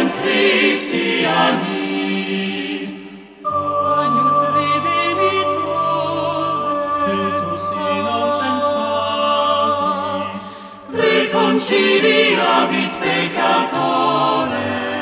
et Christiani. Agnus redemitor, Christus innocens Pati, reconciliavit peccatores.